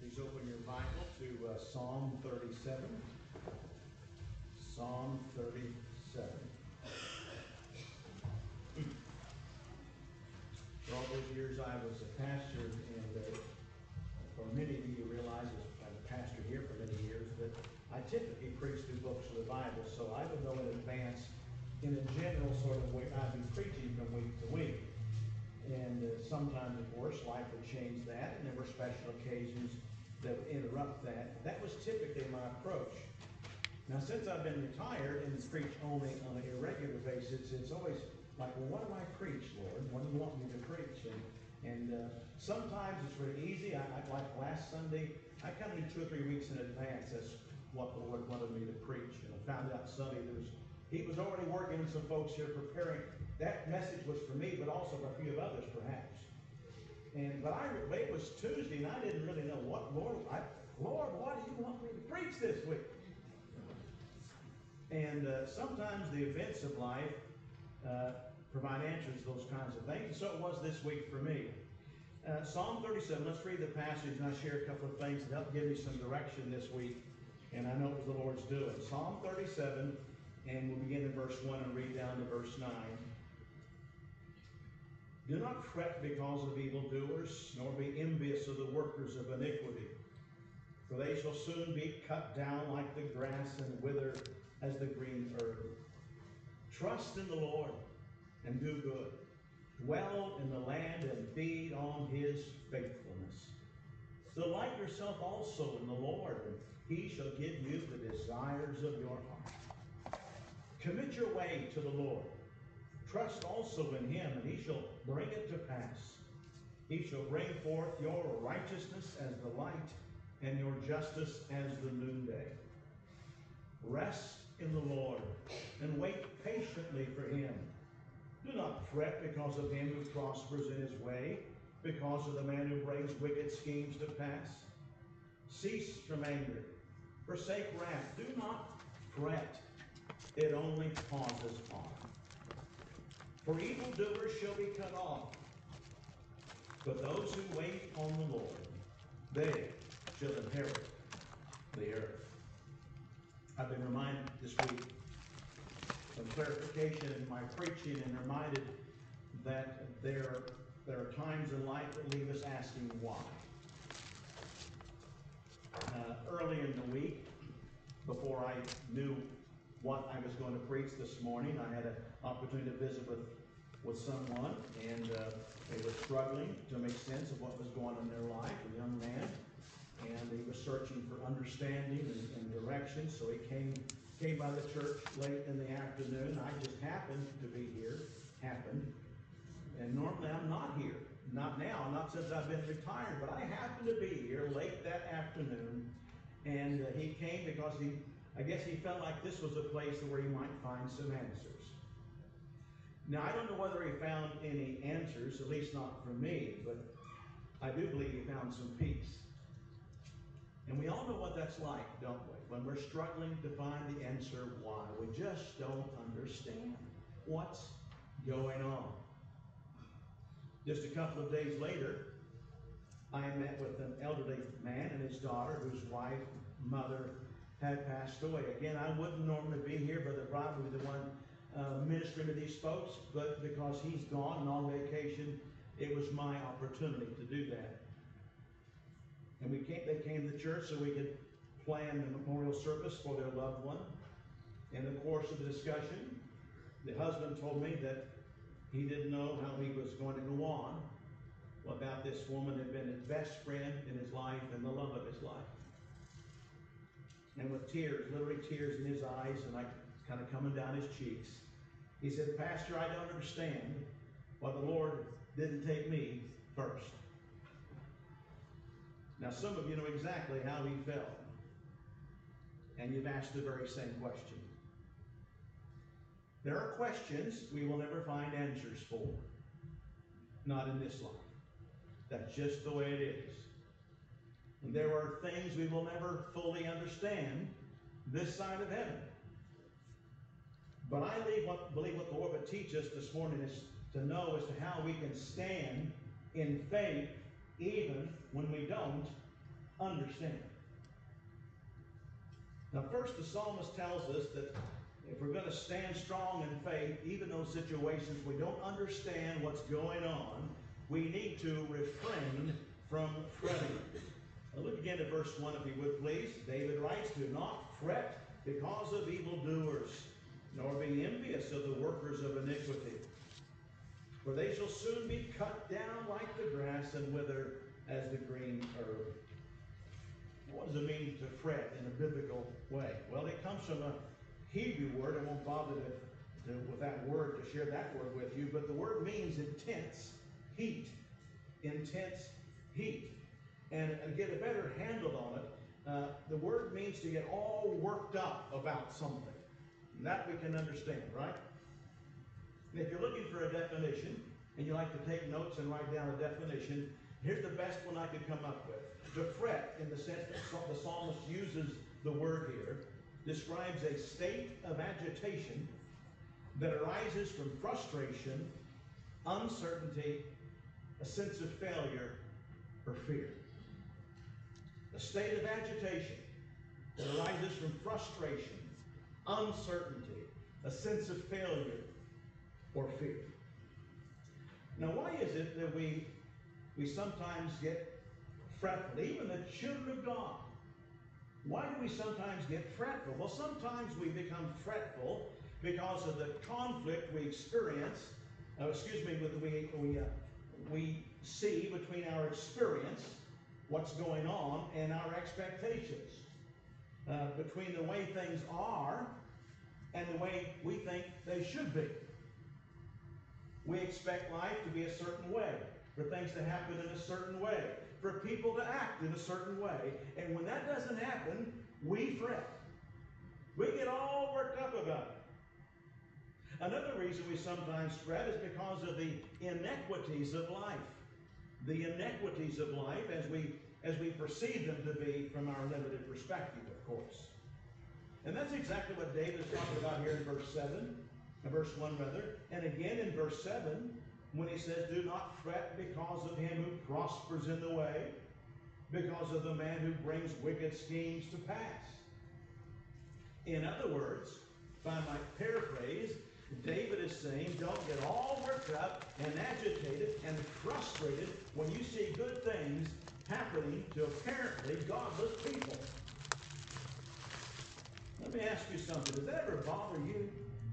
Please open your Bible to Psalm 37. Psalm 37. For all those years I was a pastor, and for many of you realize I've been a pastor here for many years, that I typically preach through books of the Bible, so I would know in advance, in a general sort of way, I'd be preaching from week to week. And sometimes, of course, life would change that, and there were special occasions that would interrupt that. That was typically my approach. Now, since I've been retired and preach only on an irregular basis, it's always like, well, what do I preach, Lord? What do you want me to preach? And sometimes it's really easy. Like last Sunday, I kind of knew 2 or 3 weeks in advance that's what the Lord wanted me to preach. And I found out Sunday He was already working with some folks here preparing. That message was for me, but also for a few of others, perhaps. But it was Tuesday, and I didn't really know what, Lord, what do you want me to preach this week? And sometimes the events of life provide answers to those kinds of things. And so it was this week for me. Psalm 37, let's read the passage, and I'll share a couple of things that help give me some direction this week. And I know it was the Lord's doing. Psalm 37, and we'll begin in verse 1 and read down to verse 9. Do not fret because of evildoers, nor be envious of the workers of iniquity. For they shall soon be cut down like the grass and wither as the green herb. Trust in the Lord and do good. Dwell in the land and feed on his faithfulness. Delight yourself also in the Lord, and he shall give you the desires of your heart. Commit your way to the Lord. Trust also in him, and he shall bring it to pass. He shall bring forth your righteousness as the light, and your justice as the noonday. Rest in the Lord, and wait patiently for him. Do not fret because of him who prospers in his way, because of the man who brings wicked schemes to pass. Cease from anger. Forsake wrath. Do not fret. It only causes harm. For evildoers shall be cut off, but those who wait on the Lord, they shall inherit the earth. I've been reminded this week of clarification in my preaching, and reminded that there are times in life that leave us asking why. Early in the week, before I knew what I was going to preach this morning, I had an opportunity to visit with someone, and they were struggling to make sense of what was going on in their life, a young man, and he was searching for understanding and direction, so he came by the church late in the afternoon. I just happened to be here, and normally I'm not here, not now, not since I've been retired, but I happened to be here late that afternoon, and he came because I guess he felt like this was a place where he might find some answers. Now, I don't know whether he found any answers, at least not from me, but I do believe he found some peace. And we all know what that's like, don't we? When we're struggling to find the answer why. We just don't understand what's going on. Just a couple of days later, I met with an elderly man and his daughter, whose wife, mother, had passed away. Again, I wouldn't normally be here, Brother Bob would be the one ministering to these folks, but because he's gone and on vacation, it was my opportunity to do that. And they came to church so we could plan the memorial service for their loved one. In the course of the discussion, the husband told me that he didn't know how he was going to go on about this woman that had been his best friend in his life and the love of his life. And with tears, literally tears in his eyes and like kind of coming down his cheeks, he said, Pastor, I don't understand why the Lord didn't take me first. Now, some of you know exactly how he felt, and you've asked the very same question. There are questions we will never find answers for, not in this life. That's just the way it is. And there are things we will never fully understand this side of heaven. But I believe what the Lord would teach us this morning is to know as to how we can stand in faith even when we don't understand. Now first, the psalmist tells us that if we're going to stand strong in faith, even those situations we don't understand what's going on, we need to refrain from fretting. Now look again at verse 1, if you would please. David writes, "Do not fret because of evildoers, nor be envious of the workers of iniquity. For they shall soon be cut down like the grass and wither as the green herb." What does it mean to fret in a biblical way? Well, it comes from a Hebrew word. I won't bother with that word to share that word with you, but the word means intense heat. Intense heat. And to get a better handle on it, the word means to get all worked up about something. And that we can understand, right? And if you're looking for a definition, and you like to take notes and write down a definition, here's the best one I could come up with. To fret, in the sense that the psalmist uses the word here, describes a state of agitation that arises from frustration, uncertainty, a sense of failure, or fear. A state of agitation that arises from frustration, uncertainty, a sense of failure, or fear. Now, why is it that we sometimes get fretful? Even the children of God. Why do we sometimes get fretful? Well, sometimes we become fretful because of the conflict we experience, we see between our experience, what's going on, and our expectations. Between the way things are and the way we think they should be. We expect life to be a certain way, for things to happen in a certain way, for people to act in a certain way. And when that doesn't happen, we fret. We get all worked up about it. Another reason we sometimes fret is because of the inequities of life. The inequities of life as we perceive them to be from our limited perspective, of course. And that's exactly what David is talking about here in verse 1 rather. And again in verse 7, when he says, "Do not fret because of him who prospers in the way, because of the man who brings wicked schemes to pass." In other words, if I might paraphrase, David is saying, don't get all worked up and agitated and frustrated when you see good things happening to apparently godless people. Let me ask you something. Does that ever bother you?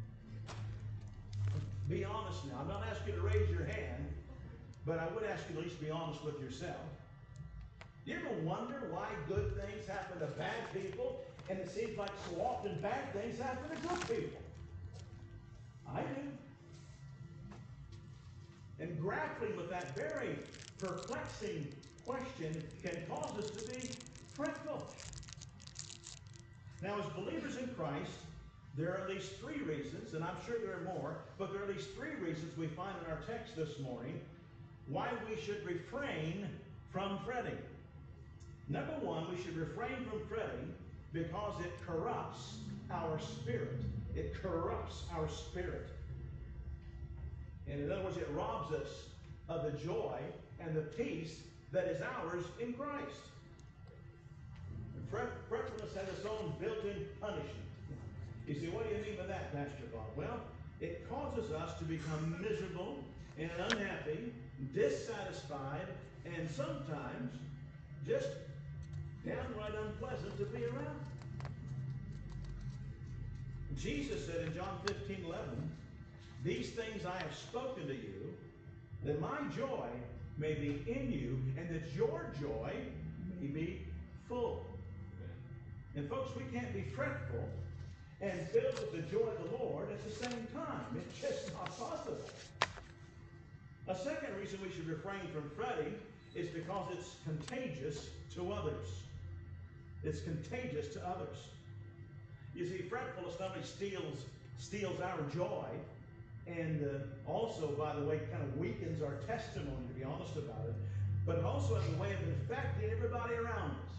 Be honest now. I'm not asking you to raise your hand, but I would ask you to at least be honest with yourself. Do you ever wonder why good things happen to bad people, and it seems like so often bad things happen to good people? I do. And grappling with that very perplexing question can cause us to be fretful. Now, as believers in Christ, there are at least 3 reasons, and I'm sure there are more, but there are at least 3 reasons we find in our text this morning why we should refrain from fretting. Number 1, we should refrain from fretting because it corrupts our spirit. It corrupts our spirit. And in other words, it robs us of the joy and the peace that is ours in Christ. Fretfulness has its own built-in punishment. You see, what do you mean by that, Pastor Bob? Well, it causes us to become miserable and unhappy, dissatisfied, and sometimes just downright unpleasant to be around. Jesus said in John 15:11, "These things I have spoken to you, that my joy may be in you, and that your joy may be full." And folks, we can't be fretful and filled with the joy of the Lord at the same time. It's just not possible. A second reason we should refrain from fretting is because it's contagious to others. It's contagious to others. You see, fretfulness not only steals our joy, and also, by the way, kind of weakens our testimony, to be honest about it, but it also has a way of infecting everybody around us.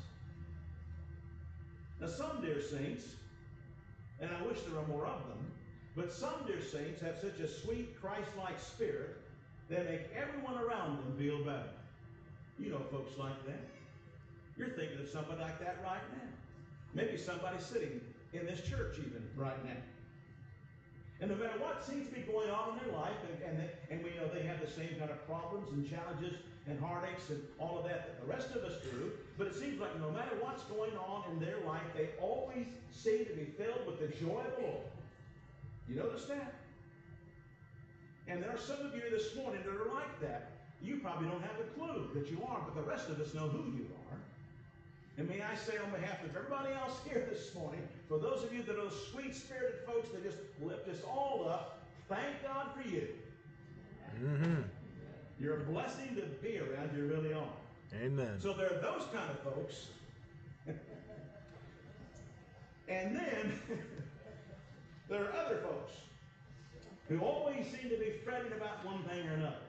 Now, some dear saints, and I wish there were more of them, but some dear saints have such a sweet, Christ-like spirit that make everyone around them feel better. You know folks like that. You're thinking of somebody like that right now. Maybe somebody sitting in this church even right now. And no matter what seems to be going on in their life, and we know they have the same kind of problems and challenges and heartaches and all of that the rest of us do, but it seems like no matter what's going on in their life, they always seem to be filled with the joy of the Lord. You notice that? And there are some of you this morning that are like that. You probably don't have a clue that you are, but the rest of us know who you are. And may I say on behalf of everybody else here this morning, for those of you that are those sweet-spirited folks that just lift us all up, thank God for you. Mm-hmm. You're a blessing to be around. You really are. Amen. So there are those kind of folks. And then there are other folks who always seem to be fretting about one thing or another.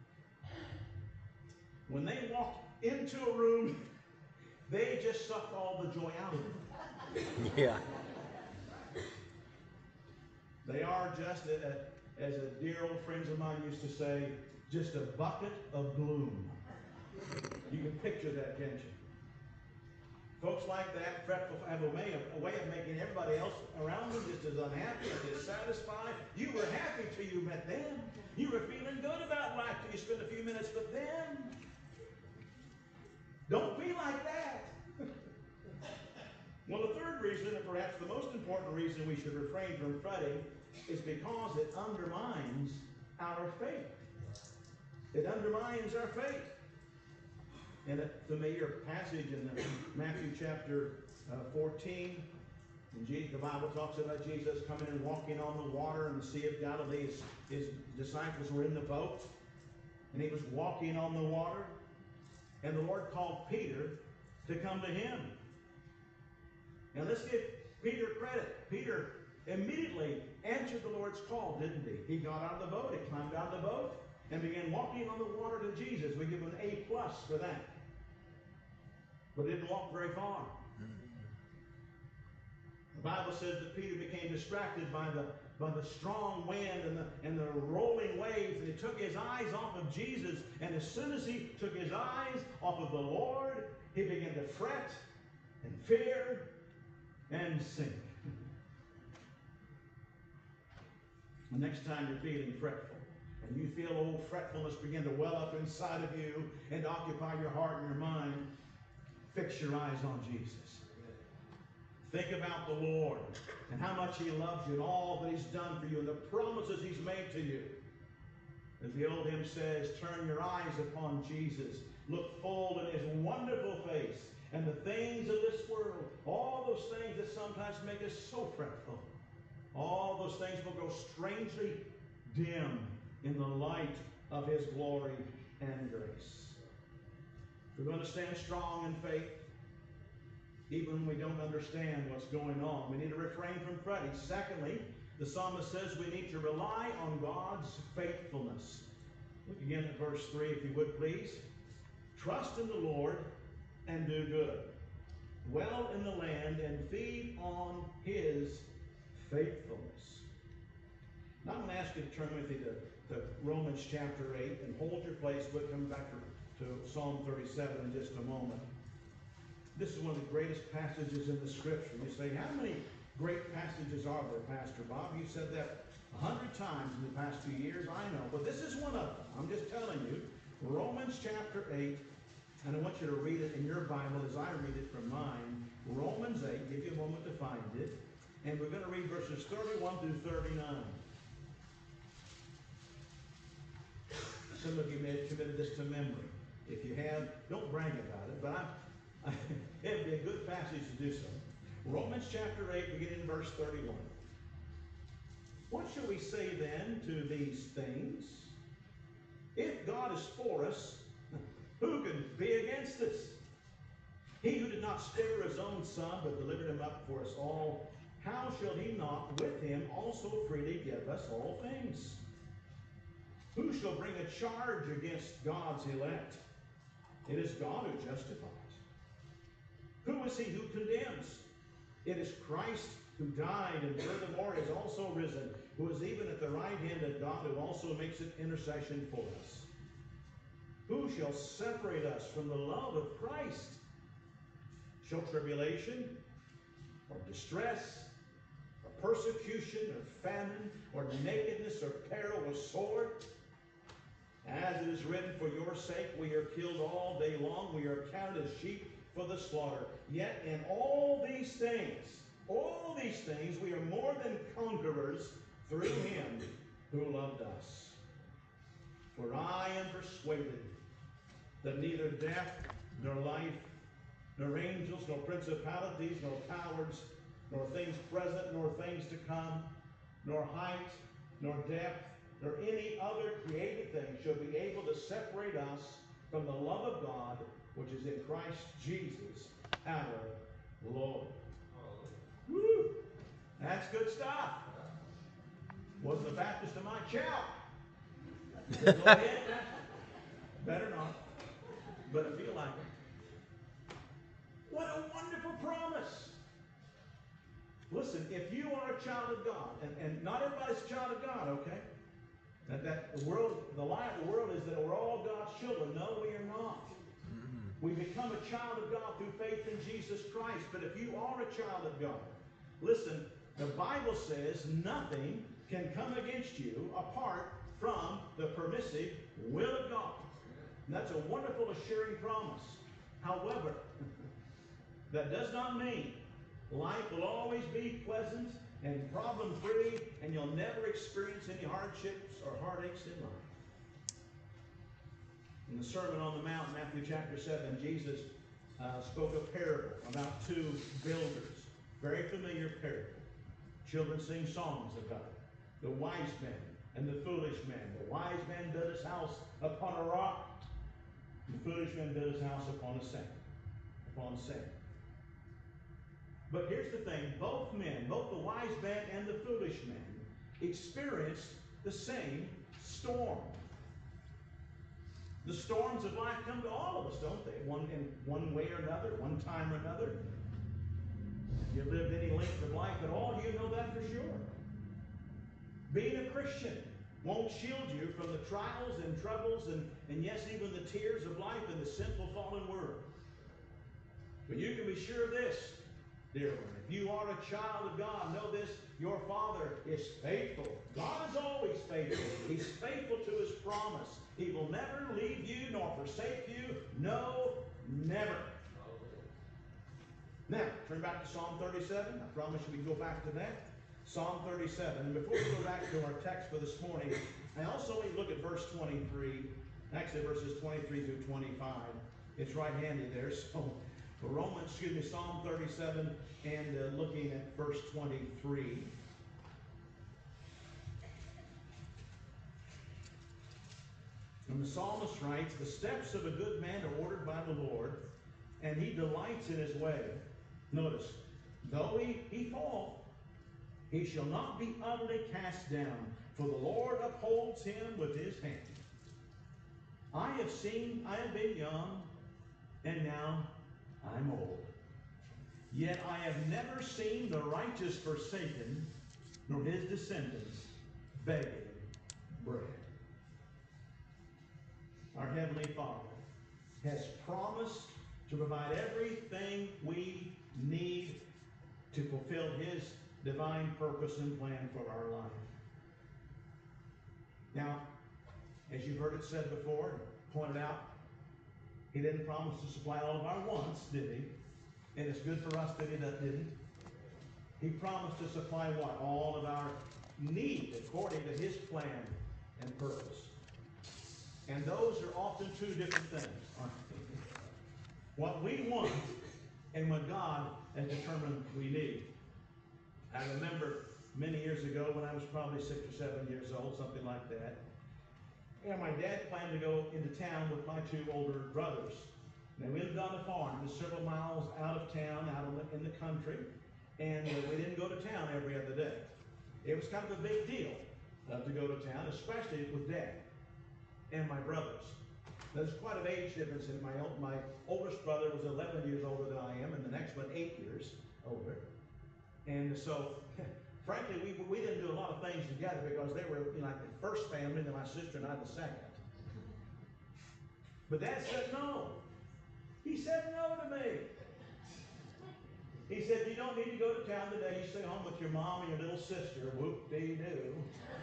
When they walk into a room, they just suck all the joy out of it. Yeah. They are just, as a dear old friends of mine used to say, just a bucket of gloom. You can picture that, can't you? Folks like that, fretful, have a way of making everybody else around them just as unhappy and dissatisfied. You were happy till you met them. You were feeling good about life till you spent a few minutes with them. Don't be like that. Well, the third reason, and perhaps the most important reason we should refrain from fretting, is because it undermines our faith. It undermines our faith. In a familiar passage in Matthew chapter 14, the Bible talks about Jesus coming and walking on the water in the Sea of Galilee. His disciples were in the boat, and he was walking on the water, and the Lord called Peter to come to him. And let's give Peter credit. Peter immediately answered the Lord's call, didn't he? He got out of the boat, he climbed out of the boat, and began walking on the water to Jesus. We give him an A+ for that. But didn't walk very far. The Bible says that Peter became distracted by the strong wind and the rolling waves, and he took his eyes off of Jesus, and as soon as he took his eyes off of the Lord, he began to fret and fear and sink. The next time you're feeling fretful, and you feel old fretfulness begin to well up inside of you and occupy your heart and your mind, fix your eyes on Jesus. Think about the Lord and how much he loves you and all that he's done for you and the promises he's made to you. As the old hymn says, turn your eyes upon Jesus. Look full in his wonderful face, and the things of this world, all those things that sometimes make us so fretful, all those things will grow strangely dim in the light of his glory and grace. We're going to stand strong in faith, even when we don't understand what's going on. We need to refrain from fretting. Secondly, the psalmist says we need to rely on God's faithfulness. Look again at verse 3, if you would please. Trust in the Lord and do good. Dwell in the land and feed on his faithfulness. Now I'm going to ask you to turn with me to Romans chapter 8 and hold your place. We'll come back to Psalm 37 in just a moment. This is one of the greatest passages in the Scripture. You say, how many great passages are there, Pastor Bob? You said that 100 times in the past few years. I know, but this is one of them. I'm just telling you. Romans chapter 8, and I want you to read it in your Bible as I read it from mine. Romans 8, give you a moment to find it. And we're going to read verses 31 through 39. Some of you may have committed this to memory. If you have, don't brag about it, but it would be a good passage to do so. Romans chapter 8, beginning in verse 31. What shall we say then to these things? If God is for us, who can be against us? He who did not spare his own son, but delivered him up for us all, how shall he not with him also freely give us all things? Who shall bring a charge against God's elect? It is God who justifies. Who is he who condemns? It is Christ who died and furthermore is also risen, who is even at the right hand of God, who also makes an intercession for us. Who shall separate us from the love of Christ? shall tribulation, or distress, or persecution, or famine, or nakedness, or peril, or sword. As it is written, for your sake we are killed all day long. We are counted as sheep for the slaughter. Yet in all these things, we are more than conquerors through him who loved us. For I am persuaded that neither death, nor life, nor angels, nor principalities, nor powers, nor things present, nor things to come, nor height, nor depth, nor any other created thing shall be able to separate us from the love of God, which is in Christ Jesus, our Lord. Woo! That's good stuff. Wasn't a Baptist in my shout. Go ahead, better not, but I feel like it. What a wonderful promise. Listen, if you are a child of God, and not everybody's a child of God, okay? That the lie of the world is that we're all God's children. No, we are not. We become a child of God through faith in Jesus Christ. But if you are a child of God, listen, the Bible says nothing can come against you apart from the permissive will of God. And that's a wonderful, assuring promise. However, that does not mean life will always be pleasant and problem-free, and you'll never experience any hardships or heartaches in life. In the Sermon on the Mount, Matthew chapter 7, Jesus spoke a parable about two builders. Very familiar parable. Children sing songs about it. The wise man and the foolish man. The wise man built his house upon a rock. The foolish man built his house upon sand. But here's the thing, both men, both the wise man and the foolish man, experienced the same storm. The storms of life come to all of us, don't they? In one way or another, one time or another. If you've lived any length of life at all, you know that for sure. Being a Christian won't shield you from the trials and troubles and yes, even the tears of life in the sinful fallen world. But you can be sure of this, dear one. If you are a child of God, know this, your Father is faithful. God is always faithful. He's faithful to his promise. He will never leave you nor forsake you. No, never. Now, turn back to Psalm 37. I promise you we can go back to that. Psalm 37. And before we go back to our text for this morning, I also want you to look at verse 23. Actually, verses 23 through 25. It's right handy there. So, Psalm 37 and looking at verse 23. And the psalmist writes, the steps of a good man are ordered by the Lord, and he delights in his way. Notice, though he fall, he shall not be utterly cast down, for the Lord upholds him with his hand. I have been young, and now I'm old. Yet I have never seen the righteous forsaken, nor his descendants begging bread. Our Heavenly Father has promised to provide everything we need to fulfill his divine purpose and plan for our life. Now, as you've heard it said before, pointed out, he didn't promise to supply all of our wants, did he? And it's good for us that he didn't. He promised to supply what? All of our need according to his plan and purpose. And those are often two different things, aren't they? What we want and what God has determined we need. I remember many years ago when I was probably 6 or 7 years old, something like that. And my dad planned to go into town with my two older brothers. Now, we lived on a farm just several miles out of town, out in the country, and we didn't go to town every other day. It was kind of a big deal to go to town, especially with Dad and my brothers. There's quite an age difference in my oldest brother was 11 years older than I am, and the next one 8 years older. And so, frankly, we didn't do a lot of things together because they were like the first family, and then my sister and I the second. But Dad said no. He said no to me. He said, you don't need to go to town today. You stay home with your mom and your little sister. Whoop-dee-doo.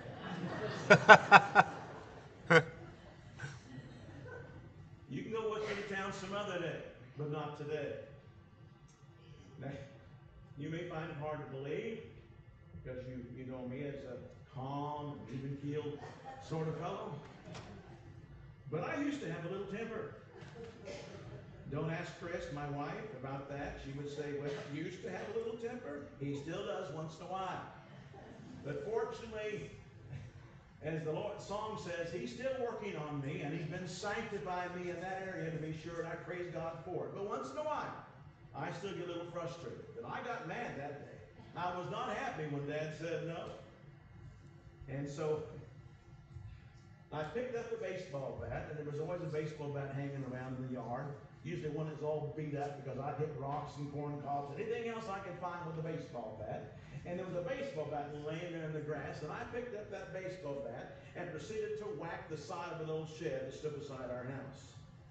You can go with me to town some other day, but not today. Now, you may find it hard to believe because you know me as a calm, even-keeled sort of fellow. But I used to have a little temper. Don't ask Chris, my wife, about that. She would say, well, he used to have a little temper. He still does once in a while. But fortunately, as the Lord song says, he's still working on me, and he's been sanctifying me in that area to be sure, and I praise God for it. But once in a while, I still get a little frustrated. And I got mad that day. I was not happy when Dad said no. And so I picked up the baseball bat, and there was always a baseball bat hanging around in the yard. Usually one is all beat up because I hit rocks and corn cobs, anything else I could find with a baseball bat. And there was a baseball bat laying there in the grass, and I picked up that baseball bat and proceeded to whack the side of an old shed that stood beside our house.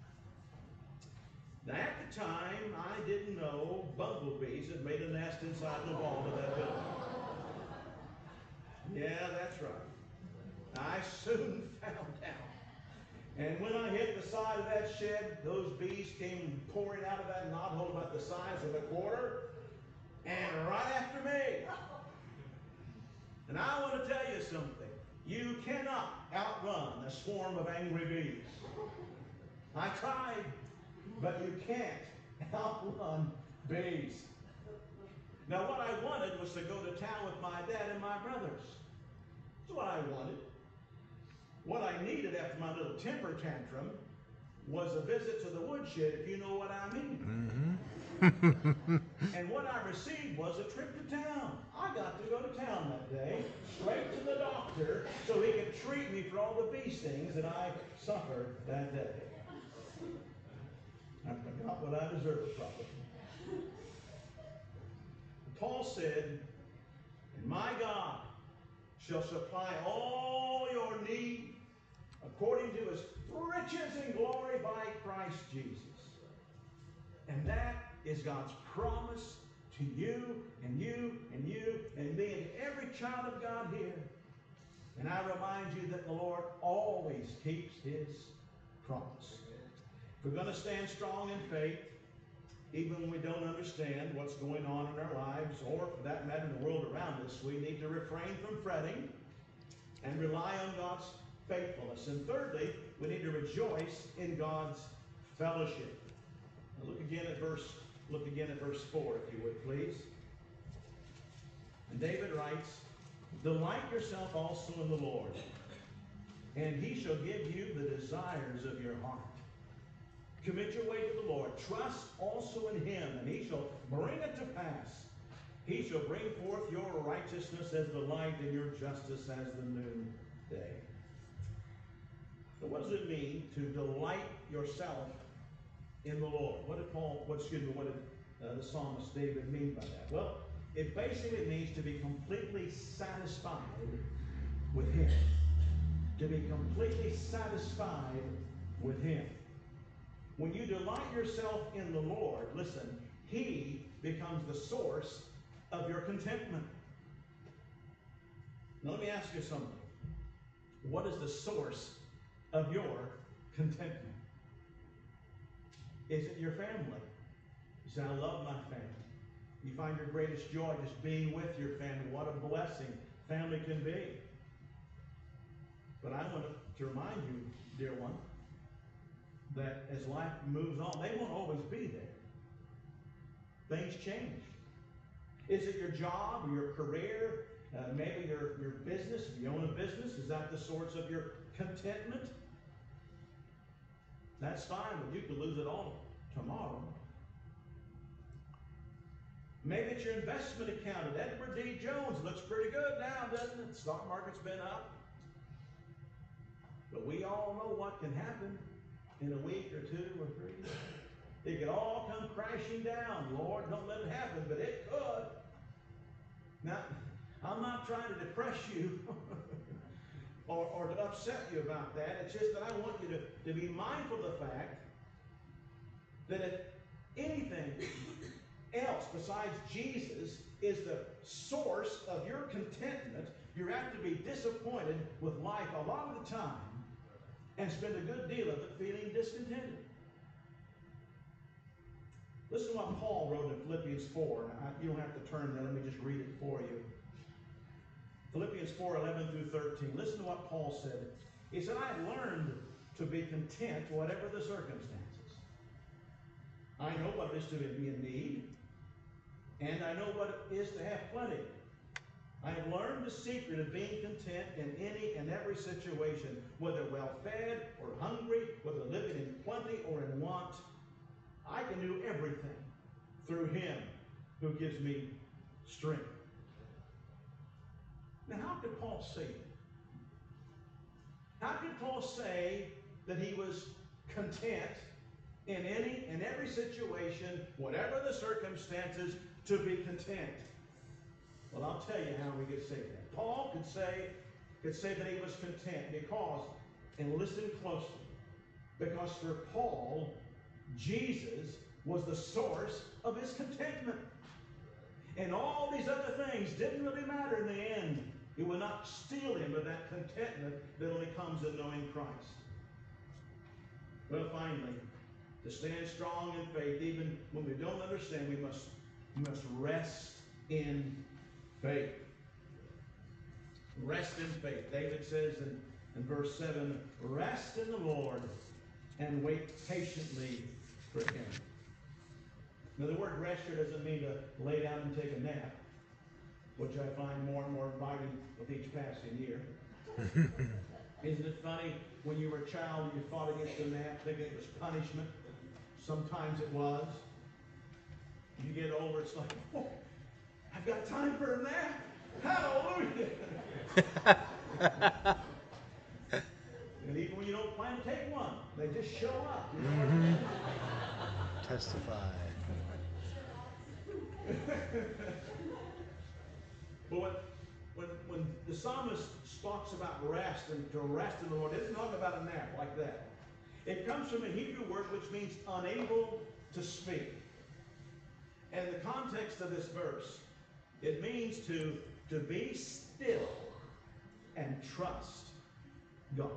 Now, at the time, I didn't know bumblebees had made a nest inside the wall of that building. Yeah, that's right. I soon found out. And when I hit the side of that shed, those bees came pouring out of that knothole about the size of a quarter, and right after me. And I want to tell you something. You cannot outrun a swarm of angry bees. I tried, but you can't outrun bees. Now, what I wanted was to go to town with my dad and my brothers. That's what I wanted. What I needed after my little temper tantrum was a visit to the woodshed, if you know what I mean. Mm-hmm. And what I received was a trip to town. I got to go to town that day, straight to the doctor, so he could treat me for all the bee stings that I suffered that day. I got what I deserved, probably. Paul said, and my God shall supply all your need according to his riches and glory by Christ Jesus. And that is God's promise to you and you and you and me and every child of God here. And I remind you that the Lord always keeps his promise. If we're going to stand strong in faith, even when we don't understand what's going on in our lives, or for that matter in the world around us, we need to refrain from fretting and rely on God's faithfulness. And thirdly, we need to rejoice in God's fellowship. Now look again at verse 4, if you would, please. And David writes, delight yourself also in the Lord, and he shall give you the desires of your heart. Commit your way to the Lord. Trust also in him, and he shall bring it to pass. He shall bring forth your righteousness as the light and your justice as the noonday. So what does it mean to delight yourself in the Lord? What did the psalmist David mean by that? Well, it basically means to be completely satisfied with him. To be completely satisfied with him. When you delight yourself in the Lord, listen, he becomes the source of your contentment. Now let me ask you something. What is the source of your contentment? Is it your family? You say, I love my family. You find your greatest joy just being with your family. What a blessing family can be. But I want to remind you, dear one, that as life moves on, they won't always be there. Things change. Is it your job or your career? Maybe your business, if you own a business, is that the source of your contentment? That's fine, but you could lose it all tomorrow. Maybe it's your investment account at Edward D. Jones. Looks pretty good now, doesn't it? The stock market's been up. But we all know what can happen in a week or 2 or 3. It could all come crashing down. Lord, don't let it happen, but it could. Now, I'm not trying to depress you or to upset you about that. It's just that I want you to be mindful of the fact that if anything else besides Jesus is the source of your contentment, you're apt to be disappointed with life a lot of the time and spend a good deal of it feeling discontented. Listen to what Paul wrote in Philippians 4. You don't have to turn there. Let me just read it for you. Philippians 4:11 through 13. Listen to what Paul said. He said, I have learned to be content whatever the circumstances. I know what it is to be in need, and I know what it is to have plenty. I have learned the secret of being content in any and every situation, whether well-fed or hungry, whether living in plenty or in want. I can do everything through Him who gives me strength. Now, how could Paul say that? How could Paul say that he was content in any and every situation, whatever the circumstances, to be content? Well, I'll tell you how we could say that. Paul could say that he was content because, and listen closely, because for Paul, Jesus was the source of his contentment. And all these other things didn't really matter in the end. It would not steal him of that contentment that only comes in knowing Christ. Well, finally, to stand strong in faith, even when we don't understand, we must rest in faith. Rest in faith. David says in verse 7, rest in the Lord and wait patiently for Him. Now, the word rest here doesn't mean to lay down and take a nap, which I find more and more inviting with each passing year. Isn't it funny, when you were a child and you fought against a nap thinking it was punishment? Sometimes it was. You get older, it's like, oh, I've got time for a nap. Hallelujah. And even when you don't plan to take one, they just show up. You know what I mean? Testify. But when the psalmist talks about rest and to rest in the Lord, it doesn't talk about a nap like that. It comes from a Hebrew word which means unable to speak. And in the context of this verse, it means to be still and trust God.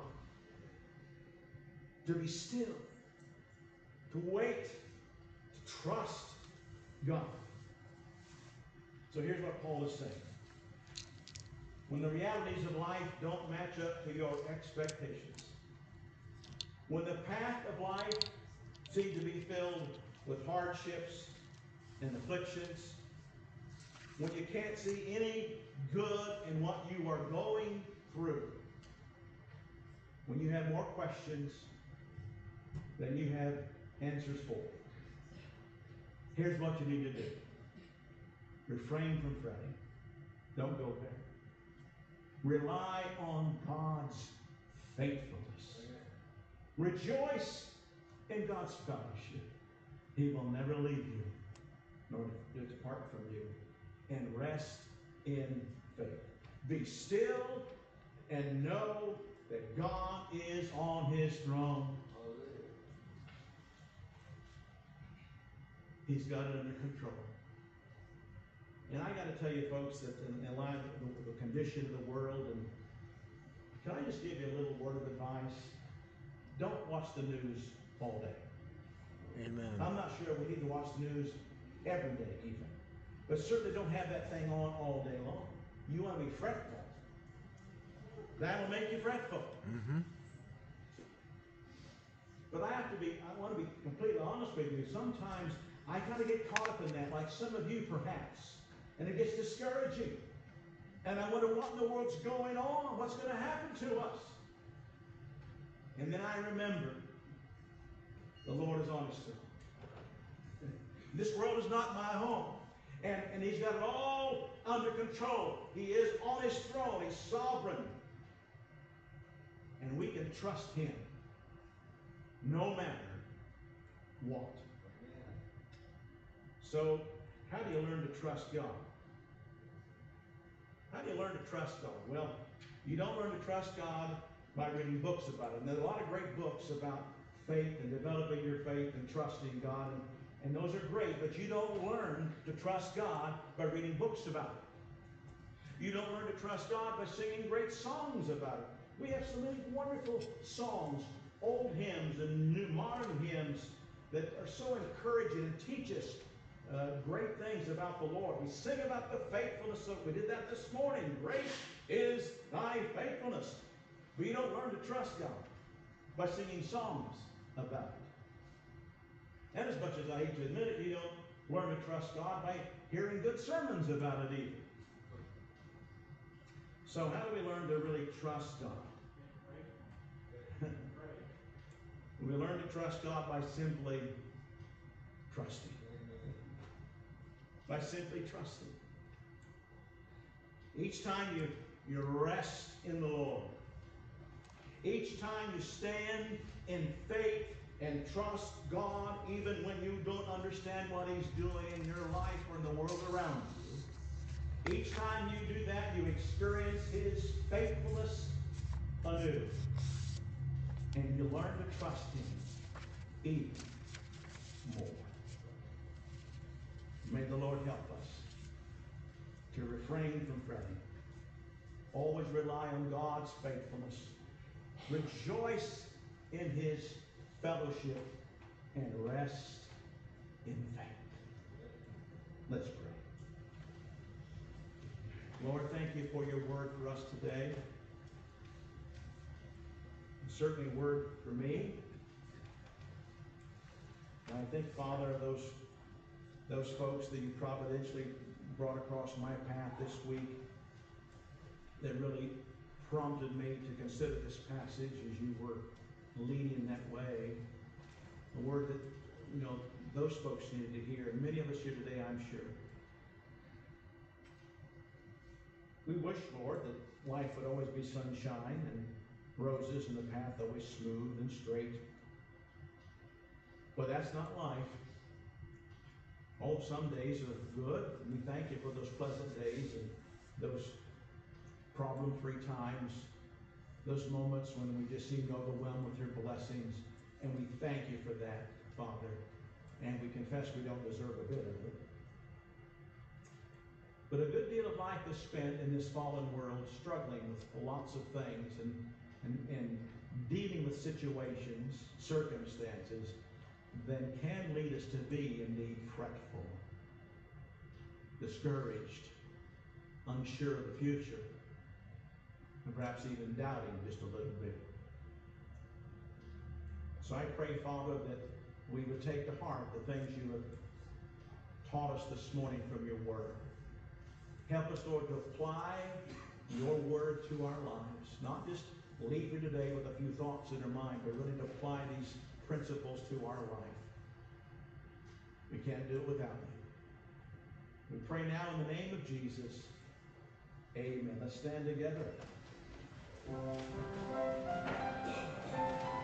To be still. To wait. To trust God. So here's what Paul is saying. When the realities of life don't match up to your expectations, when the path of life seems to be filled with hardships and afflictions, when you can't see any good in what you are going through, when you have more questions than you have answers for, here's what you need to do. Refrain from fretting. Don't go there. Rely on God's faithfulness. Rejoice in God's fellowship. He will never leave you nor depart from you. And rest in faith. Be still and know that God is on His throne. He's got it under control. And I got to tell you, folks, that in light of the condition of the world, and can I just give you a little word of advice? Don't watch the news all day. Amen. I'm not sure we need to watch the news every day even. But certainly don't have that thing on all day long. You want to be fretful. That'll make you fretful. Mm-hmm. But I want to be completely honest with you. Sometimes I kind of get caught up in that, like some of you perhaps. And it gets discouraging. And I wonder what in the world's going on, what's going to happen to us. And then I remember the Lord is on His throne. This world is not my home. And He's got it all under control. He is on His throne. He's sovereign. And we can trust Him no matter what. So, how do you learn to trust God? How do you learn to trust God? Well, you don't learn to trust God by reading books about it. And there are a lot of great books about faith and developing your faith and trusting God. And those are great, but you don't learn to trust God by reading books about it. You don't learn to trust God by singing great songs about it. We have so many wonderful songs, old hymns and new modern hymns that are so encouraging and teach us great things about the Lord. We sing about the faithfulness of, we did that this morning. Great is thy faithfulness. But you don't learn to trust God by singing songs about it. And as much as I hate to admit it, you don't learn to trust God by hearing good sermons about it either. So how do we learn to really trust God? We learn to trust God by simply trusting. By simply trusting. Each time you rest in the Lord. Each time you stand in faith and trust God even when you don't understand what He's doing in your life or in the world around you. Each time you do that, you experience His faithfulness anew. And you learn to trust Him even more. May the Lord help us to refrain from fretting. Always rely on God's faithfulness. Rejoice in His fellowship and rest in faith. Let's pray. Lord, thank you for your word for us today. Certainly a word for me. And I think, Father, of those folks that you providentially brought across my path this week that really prompted me to consider this passage as you were leading that way. A word that, those folks needed to hear, and many of us here today, I'm sure. We wish, Lord, that life would always be sunshine and roses and the path always smooth and straight. But that's not life. Oh, some days are good. We thank you for those pleasant days and those problem-free times, those moments when we just seem overwhelmed with your blessings. And we thank you for that, Father. And we confess we don't deserve a bit of it. But a good deal of life is spent in this fallen world struggling with lots of things and dealing with situations, circumstances that can lead us to be indeed fretful, discouraged, unsure of the future, and perhaps even doubting just a little bit. So I pray, Father, that we would take to heart the things you have taught us this morning from your word. Help us, Lord, to apply your word to our lives. Not just leave here today with a few thoughts in our mind, but really to apply these principles to our life. We can't do it without you. We pray now in the name of Jesus. Amen. Let's stand together.